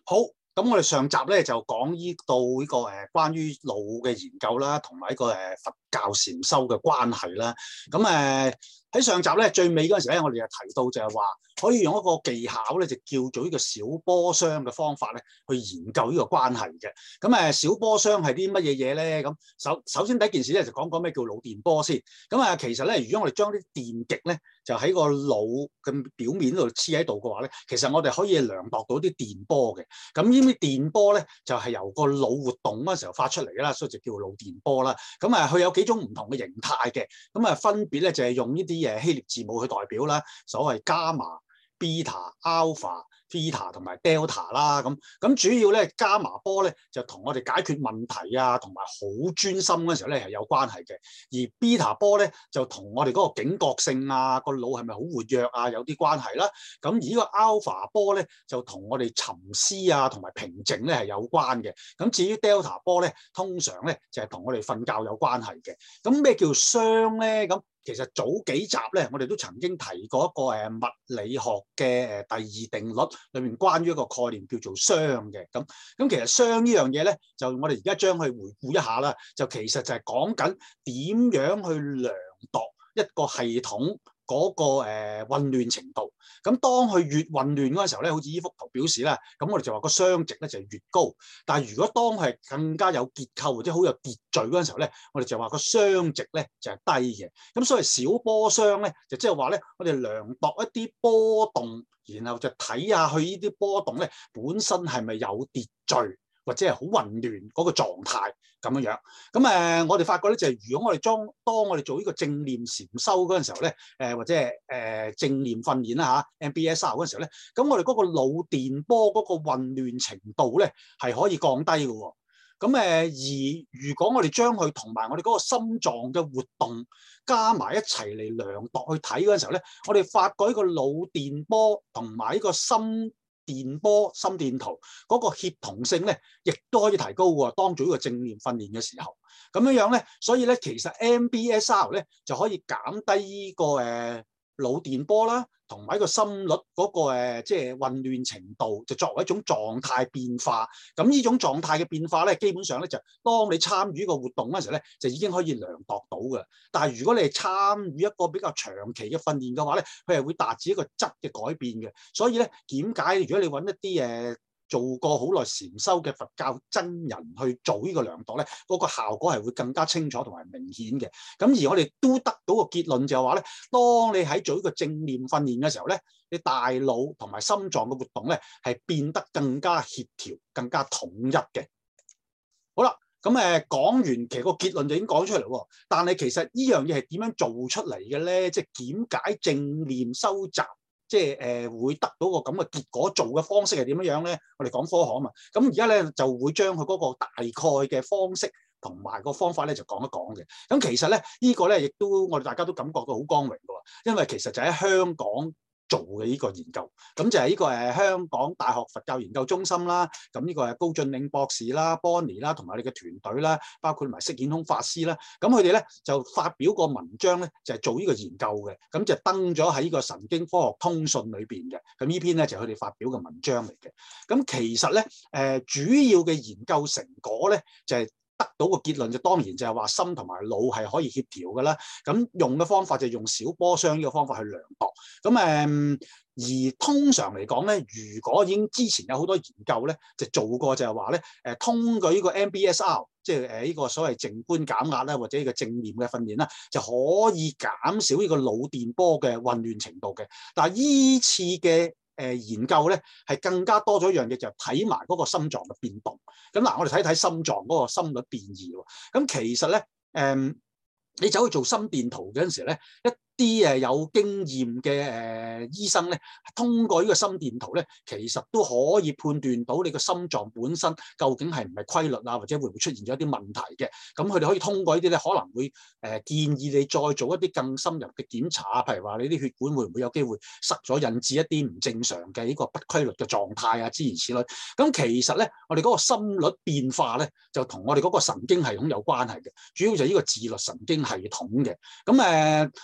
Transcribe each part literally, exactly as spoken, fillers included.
好，咁我哋上集咧就講呢到呢個誒關於腦嘅研究啦，同埋呢個誒佛教禪修嘅關係啦。咁誒喺上集咧最尾嗰陣時咧，我哋就提到就係話可以用一個技巧咧，就叫做呢個小波箱嘅方法咧，去研究呢個關係嘅。咁誒小波箱係啲乜嘢嘢咧？咁首首先第一件事咧就講講咩叫腦電波先。咁啊，其實咧，如果我哋將啲電極咧就喺個腦嘅表面度黐喺度嘅話咧，其實我哋可以量度到啲電波嘅。咁呢啲電波咧就係由個腦活動嗰陣時候發出嚟㗎啦，所以就叫腦電波啦。咁啊，佢有幾種唔同嘅形態嘅，咁啊分別咧就係用呢啲誒希臘字母去代表啦，所謂伽馬、beta、alpha、theta 同埋 delta 啦。咁咁主要咧伽馬波咧就同我哋解決問題啊，同埋好專心嗰陣時候咧係有關係嘅。而 beta 波咧就同我哋嗰個警覺性啊，個腦係咪好活躍啊有啲關係啦。咁而呢個 alpha 波咧就同我哋沉思啊同埋平靜咧係有關嘅。咁至於 delta 波咧，通常咧就係同我哋瞓覺有關係嘅。咁咩叫熵咧？咁其實早幾集咧，我哋都曾經提過一個誒物理學嘅誒第二定律裏面關於一個概念叫做熵嘅。咁咁其實熵呢樣嘢咧，就我哋而家將佢回顧一下啦。就其實就係講緊點樣去量度一個系統嗰個誒混亂程度。咁當佢越混亂嗰陣時候咧，好似呢幅圖表示啦，咁我哋就話個熵值咧就係越高。但係如果當佢係更加有結構或者好有秩序嗰陣時候咧，我哋就話個熵值咧就係低嘅。咁所謂小波熵咧，就即係話咧，我哋量度一啲波動，然後就睇下佢呢啲波動咧本身係咪有秩序，或者係好混亂嗰個狀態咁樣樣。咁誒、呃，我哋發覺咧就係、是，如果我哋將當我哋做呢個正念禪修嗰陣時候咧，誒、呃、或者係誒、呃、正念訓練啦嚇 M B S R 嗰陣時候咧，咁我哋嗰個腦電波嗰個混亂程度咧係可以降低嘅喎。咁誒，而如果我哋將佢同埋我哋嗰個心臟嘅活動加埋一齊嚟量度去睇嗰陣時候咧，我哋發覺呢個腦電波同埋呢個心電波心電圖嗰個協同性咧，亦都可以提高喎。當做呢個正念訓練嘅時候，咁樣樣咧，所以咧其實 M B S R 咧就可以減低呢個誒腦電波啦，同埋一個心率嗰個誒即係混亂程度，就作為一種狀態變化。咁呢種狀態嘅變化咧，基本上咧就當你參與呢個活動嗰陣時咧，就已經可以量度到嘅。但係如果你係參與一個比較長期嘅訓練嘅話咧，佢係會達至一個質嘅改變嘅。所以咧，點解如果你揾一啲誒做過好耐禪修嘅佛教真人去做呢個量度咧，嗰個效果係會更加清楚同埋明顯嘅。咁而我哋都得到個結論就係話咧，當你喺做呢個正念訓練嘅時候咧，你大腦同埋心臟嘅活動咧係變得更加協調、更加統一嘅。好啦，咁誒講完，其實個結論就已經講出嚟喎。但係其實呢樣嘢係點樣做出嚟嘅咧？即係點解正念收集？即係誒、呃、會得到個咁嘅結果，做嘅方式係點樣樣咧？我哋講科學啊嘛，咁而家咧就會將佢嗰個大概嘅方式同埋個方法咧就講一講嘅。咁其實咧呢、這個咧亦都我哋大家都感覺到好光榮嘅喎，因為其實就喺香港做嘅呢個研究，咁就係呢個誒香港大學佛教研究中心啦，咁呢個係高俊嶺博士啦、Bonnie 啦，同埋你嘅團隊啦，包括埋釋顯空法師啦，咁佢哋咧就發表個文章咧，就係做呢個研究嘅，咁就登咗喺呢個神經科學通訊裏邊嘅，咁呢篇咧就係佢哋發表嘅文章嚟嘅。咁其實咧誒主要嘅研究成果咧就係得到個結論，就當然就係話心同埋腦係可以協調嘅啦。咁用嘅方法就係用小波箱呢個方法去量度。咁誒、嗯，而通常嚟講咧，如果已經之前有好多研究咧，就做過就係話咧，誒通過呢個 M B S R， 即係誒呢個所謂靜觀減壓啦，或者呢個正念嘅訓練啦，就可以減少呢個腦電波嘅混亂程度嘅。但係依次嘅誒研究咧，係更加多咗一樣嘢，就係睇埋嗰個心臟嘅變動。咁嗱，我哋睇睇心臟嗰個心率變異喎。咁其實咧，誒、嗯、你走去做心電圖嗰陣時咧，一啲誒有經驗嘅誒醫生咧，通過呢個心電圖咧，其實都可以判斷到你個心臟本身究竟係唔係規律啊，或者會唔會出現咗一啲問題嘅。咁佢哋可以通過呢啲咧，可能會誒建議你再做一啲更深入嘅檢查，譬如話你啲血管會唔會有機會塞咗，引致一啲唔正常嘅呢個不規律嘅狀態啊，諸如此類。咁其實咧，我哋嗰個心率變化咧，就同我哋嗰個神經系統有關係嘅，主要就係呢個自律神經系統嘅。咁誒通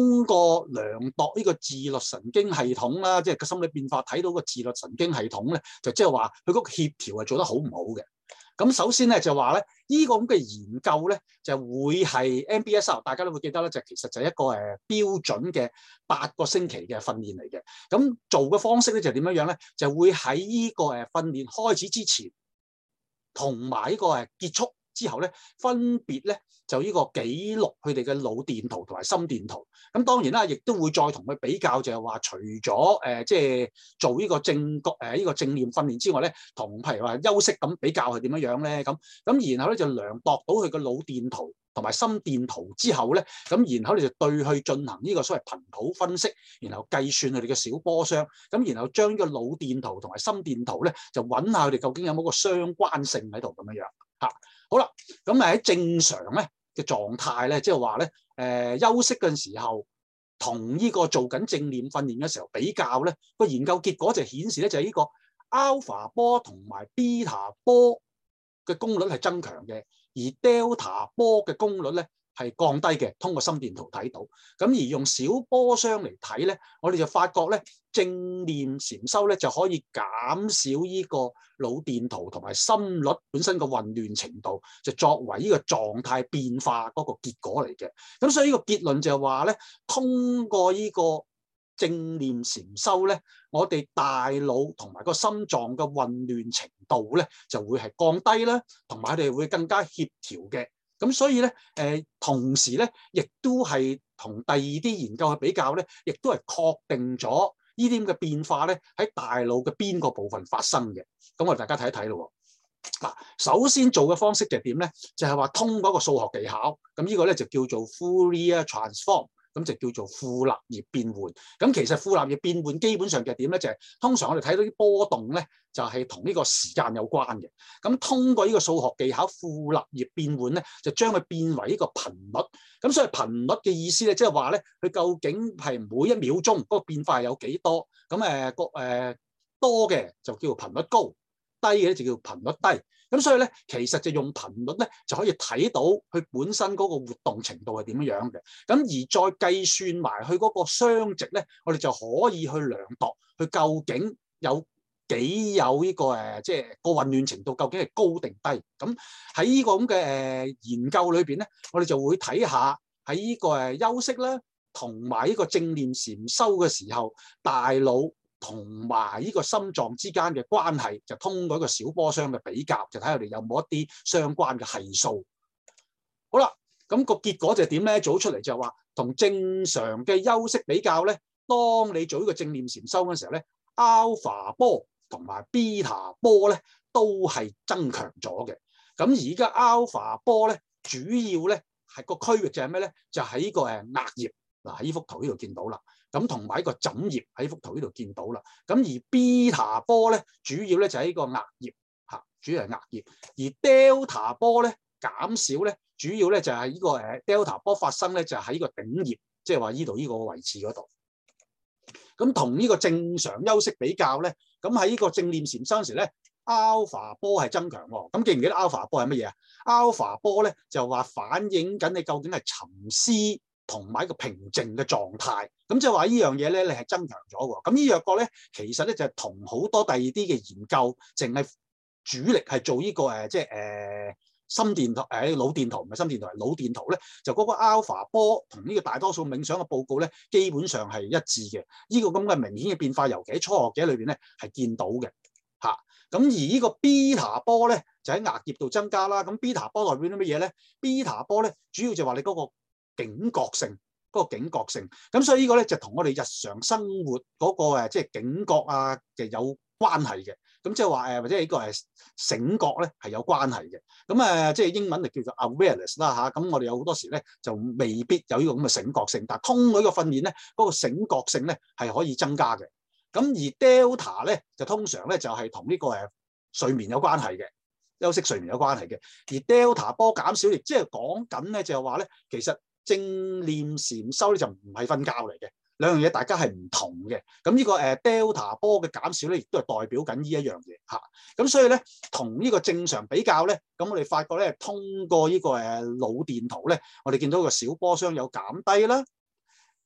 通過量度呢個自律神經系統啦，即係個心理變化睇到個自律神經系統咧，就即係話佢嗰個協調係做得好唔好嘅。咁首先咧就話咧，呢個咁嘅研究咧就會係 M B S R， 大家都會記得咧，就其實就係一個誒標準嘅八個星期嘅訓練嚟嘅。咁做嘅方式咧就點樣樣咧？就會喺呢個誒訓練開始之前，同埋呢個誒結束之後咧，分別咧就呢個記錄佢哋嘅腦電圖同埋心電圖。咁當然啦，亦都會再同佢比較，就係話除咗誒即係做呢個正覺誒呢個正念訓練之外咧，同譬如話休息咁比較係點樣樣咧？咁咁然後咧就量度到佢嘅腦電圖同埋心電圖之後咧，咁然後你就對佢進行呢個所謂頻譜分析，然後計算佢哋嘅小波箱，咁然後將呢個腦電圖同埋心電圖咧就揾下佢哋究竟有冇個相關性喺度咁樣樣嚇。好啦，咁誒喺正常咧嘅狀態咧，即係話咧誒休息嘅時候，同呢個做緊正念訓練嘅時候比較咧，個研究結果就顯示咧就係呢個 alpha 波同埋 beta 波嘅功率係增強嘅，而 delta 波嘅功率咧係降低嘅。通過心電圖睇到，咁而用小波箱嚟睇咧，我哋就發覺咧正念禪修咧就可以減少呢個腦電圖同埋心率本身嘅混亂程度，就作為呢個狀態變化嗰個結果嚟嘅。咁所以呢個結論就係話咧，通過呢個正念禪修咧，我哋大腦同埋個心臟嘅混亂程度咧就會係降低啦，同埋佢哋會更加協調嘅。咁所以咧，誒、呃、同時咧，亦都係同第二啲研究去比較咧，亦都係確定咗呢啲咁嘅變化咧喺大腦嘅邊個部分發生嘅。咁我哋大家睇一睇咯。嗱，首先做嘅方式就係點咧？就係、是、話通過一個數學技巧，咁呢個咧就叫做 Fourier transform。咁就叫做富納葉變換。咁其實富納葉變換基本上嘅點咧，就係、是、通常我哋睇到啲波動咧，就係同呢個時間有關嘅。咁通過呢個數學技巧富納葉變換咧，就將佢變為呢個頻率。咁所以頻率嘅意思咧，即係話咧，佢究竟係每一秒鐘嗰個變化係有幾多？咁誒個誒多嘅就叫做頻率高，低嘅咧就叫做頻率低。咁所以咧，其實就用頻率咧就可以睇到佢本身嗰個活動程度係點樣嘅。咁而再計算埋佢嗰個熵值咧，我哋就可以去量度佢究竟有幾有呢個誒，即係個混亂程度究竟係高定低。咁喺呢個咁嘅誒研究裏邊咧，我哋就會睇下喺呢個誒休息啦，同埋呢個正念禪修嘅時候，大腦同埋呢個心臟之間嘅關係，就通過一個小波箱嘅比較，就睇下我哋有冇一啲相關嘅係數。好啦，咁個結果就係點咧？做出嚟就係話，同正常嘅休息比較咧，當你做呢個正念禪修嘅時候咧 ，alpha 波同埋 beta 波咧都係增強咗嘅。咁而家 alpha 波咧，主要咧係個區域就係咩咧？就喺呢個誒額葉。嗱，喺呢幅圖呢度見到啦。咁同埋一個枕葉喺幅圖呢度見到啦。咁而 beta 波咧，主要咧就喺呢個額葉嚇，主要係額葉。而 delta 波咧減少咧，主要咧就係呢個誒 delta 波發生咧就喺呢個頂葉，即係話呢度呢個位置嗰度。咁同呢個正常休息比較咧，咁喺呢個正念禪修時咧 ，alpha 波係增強喎。咁記唔記得 alpha 波係乜嘢啊 ？alpha 波咧就話反映緊你究竟係沉思同埋一個平靜嘅狀態，咁即係話呢樣嘢咧，你係增強咗喎。咁呢樣個咧，其實咧就係同好多第二啲嘅研究，淨係主力係做呢、這個誒，即係誒心電圖誒、呃、腦電圖，唔係心電圖，係腦電圖咧，就嗰個 alpha 波同呢個大多數冥想嘅報告咧，基本上係一致嘅。呢、這個咁嘅明顯嘅變化，尤其喺初學者裏邊咧係見到嘅嚇。咁、啊、而呢個 beta 波咧，就喺額葉度增加啦。咁 beta 波代表啲乜嘢咧 ？beta 波咧，主要就話你嗰、那個警覺性，嗰、那個警覺性，咁所以呢個咧就同我哋日常生活嗰、那個誒，即係警覺啊嘅有關係嘅。咁即係話誒，或者呢個係醒覺咧係有關係嘅。咁誒，即係英文就叫做 awareness 啦嚇。咁我哋有好多時咧就未必有呢個咁嘅醒覺性，但係通過呢個訓練咧，嗰、那個醒覺性咧係可以增加嘅。咁而 delta 咧就通常咧就係同呢個誒睡眠有關係嘅，休息睡眠有關係嘅。而 delta 波減少，亦即係講緊咧就係話咧，其實正念禪修咧就唔係瞓覺嚟嘅，兩樣嘢大家係唔同嘅。咁呢個誒 delta 波嘅減少咧，亦都係代表緊呢一樣嘢嚇。咁所以咧，同呢個正常比較咧，咁我哋發覺咧，通過呢個誒腦電圖咧，我哋見到個小波箱有減低啦。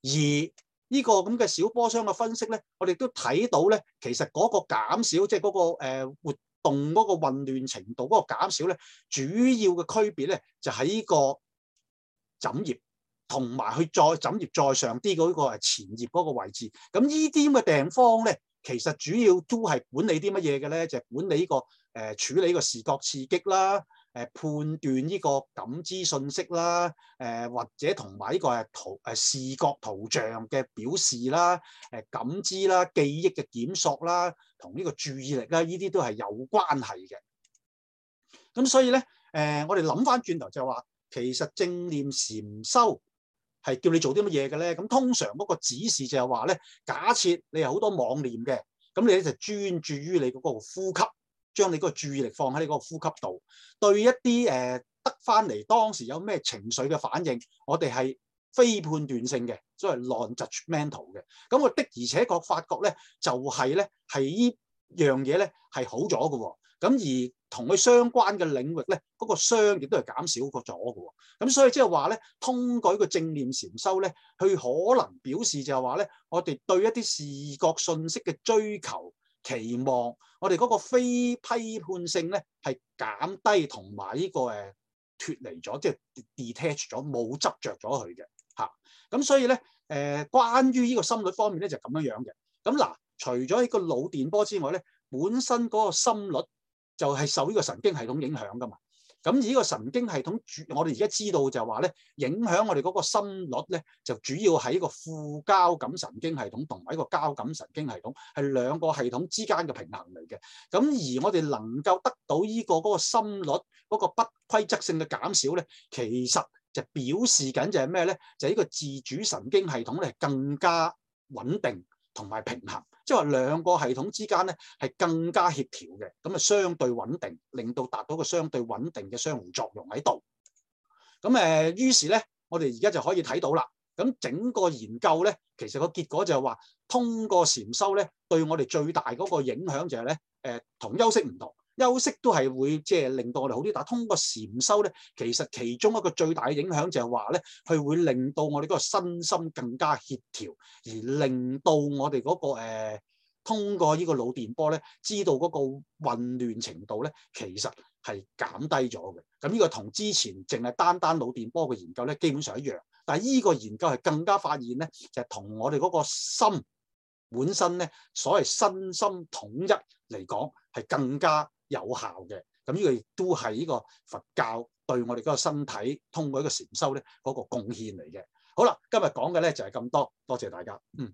而呢個咁嘅小波箱嘅分析咧，我哋都睇到咧，其實嗰個減少，即係嗰個誒活動嗰個混亂程度嗰個減少咧，主要嘅區別咧就喺呢個枕葉同埋佢再枕葉再上啲嗰個係前葉嗰個位置。咁呢啲咁嘅地方咧，其實主要都係管理啲乜嘢嘅咧？就係、是、管理呢、這個誒、呃、處理呢個視覺刺激啦。誒、呃、判斷呢個感知信息啦，誒、呃、或者同埋呢個係圖誒、呃、視覺圖像嘅表示啦，誒、呃、感知啦、記憶嘅檢索啦，同呢個注意力啦，呢啲都係有關係嘅。咁所以咧，誒、呃、我哋諗翻轉頭就話，其實正念禪修係叫你做啲乜嘢嘅咧？咁通常嗰個指示就係話咧，假設你有好多妄念嘅，咁你咧就專注於你嗰個呼吸。將你嗰個注意力放喺你嗰個呼吸度，對一啲誒、呃、得翻嚟當時有咩情緒嘅反應，我哋係非判斷性嘅，所謂 non-judgmental 嘅。咁我的而且確發覺咧，就係咧係呢樣嘢咧係好咗嘅喎。咁而同佢相關嘅領域咧，嗰、那個傷亦都係減少咗嘅喎。咁所以即係話咧，通過呢個正念禪修咧，佢可能表示就係話咧，我哋對一啲視覺信息嘅追求。期望我哋嗰個非批判性咧係減低，同埋呢個誒脫離咗，即係 detach 咗，冇執着咗佢嘅嚇。咁所以咧誒、呃，關於呢個心率方面咧就咁樣樣嘅。咁嗱，除咗呢個腦電波之外咧，本身嗰個心率就係受呢個神經系統影響噶嘛。咁而呢個神經系統主，我哋而家知道就係話咧，影響我哋嗰個心率咧，就主要喺個副交感神經系統同埋一個交感神經系統，係兩個系統之間嘅平衡嚟嘅。咁而我哋能夠得到呢個嗰個心率嗰個不規則性嘅減少咧，其實就表示緊就係咩咧？就係呢個自主神經系統咧更加穩定同埋平衡。即係話兩個系統之間咧係更加協調嘅，咁啊相對穩定，令到達到個相對穩定嘅相互作用喺度。咁誒，於是咧，我哋而家就可以睇到啦。咁整個研究咧，其實個結果就係話，通過禪修咧，對我哋最大嗰個影響就係咧，誒同休息唔同。休息都係會即係令到我哋好啲，但係通過禪修咧，其實其中一個最大嘅影響就係話咧，佢會令到我哋嗰個身心更加協調，而令到我哋嗰、嗰個、呃、通過呢個腦電波咧，知道嗰個混亂程度咧，其實係減低咗嘅。咁呢個同之前淨係單單腦電波嘅研究咧，基本上一樣。但係呢個研究係更加發現咧，就係、係、同我哋嗰個心本身咧，所謂身心統一嚟講，係更加有效嘅。咁呢個亦都係呢個佛教對我哋嗰個身體通過一個禪修咧嗰個貢獻嚟嘅。好啦，今日講嘅咧就係咁多，多謝大家。嗯，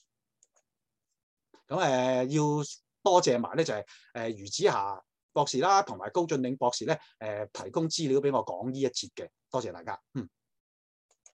咁誒、呃、要多謝埋咧就係誒余子霞博士啦，同埋高進領博士咧誒、呃、提供資料俾我講呢一節嘅，多謝大家。嗯。